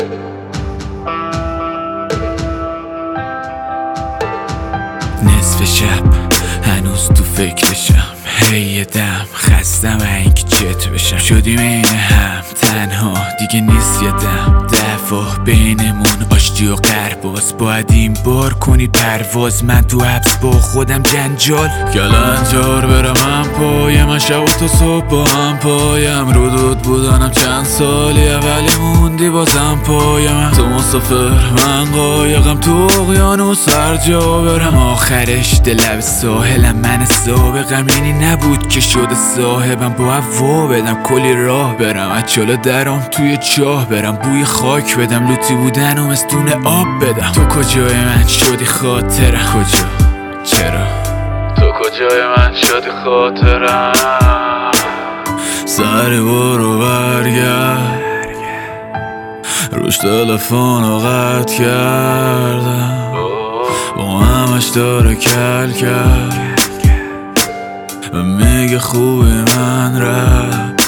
نصف شب هنوز تو فکرشم، هی دم خستم اینکه چت بشم. شدیم این هم تنها دیگه نیست یادم، دفعه بینمون آشتی و قرباز. باید این بار کنی پرواز، من تو حبس با خودم جنجال. کلنجار برم هم پایم، من شب و تا صبح با هم پایم. رو دود بودنم چند سالی اولی موندی بازم پایم. تو مسافر من قایقم تو اقیانوس هر جا برم. آخرش دل ساحلم من سابقم، یعنی نبود که شده صاحبم. با هوا بدم کلی راه برم، از چاله درام توی چاه برم. بوی خاک بدم، لوتی بودن و مستون آب بدم. تو کجای من شدی خاطرم؟ کجا؟ چرا؟ تو کجای من شدی خاطرم؟ سری برو برگرد، روش تلفن رو قطع کردم. با همش داره کل کرد و میگه خوبی من رفت،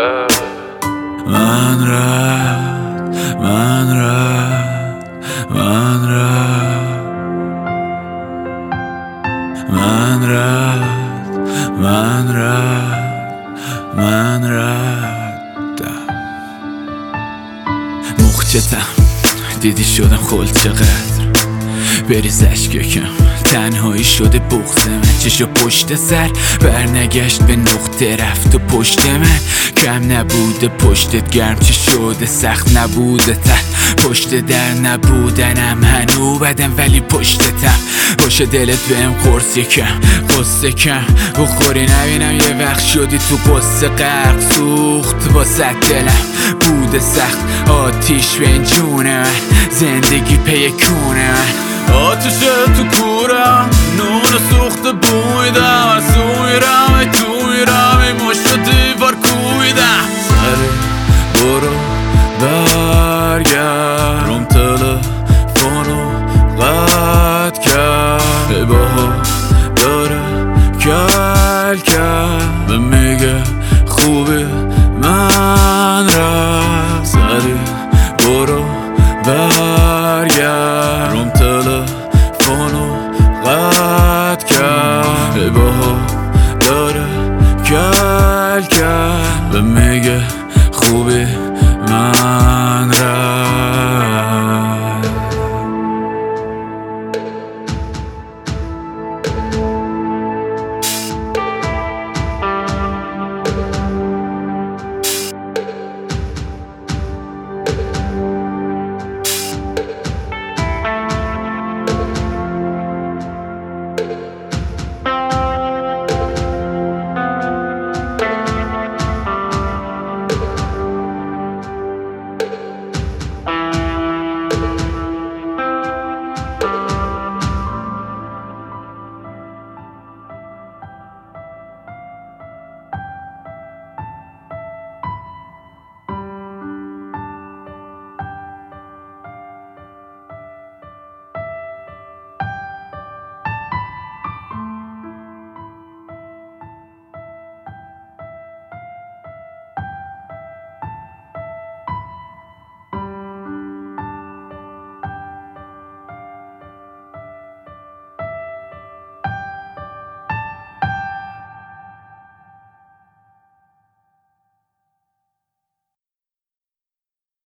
من رفت، من رفت، من رفت، من رفت، من رفت، من رفتم. مخچتم دیدی شدم خل چقدر بریز اشککم، تنهایی شده بغض من. چشو پشت سر برنگشت به نقطه، رفت و پشت من کم نبوده پشتت گرم چه شده سخت نبوده تن پشت در نبودنم هنو بدم ولی پشتتم باشه. دلت بهم قرص یکم قصه کم بخوری نبینم یه وقت شدی تو قصه غرق. سوخت با صد دلم بوده سخت، آتیش به این جون من، زندگی پی کون من. آتیشه تو کورم، نون سوخت بویدم، از تو میرم ای تو میرم، ای مشت دیوار کویدم. سری برو برگرد، روم تلفنو قطع کرد. ای باها داره کل کرد و میگه خوبی من رفت. سری برو برگرد،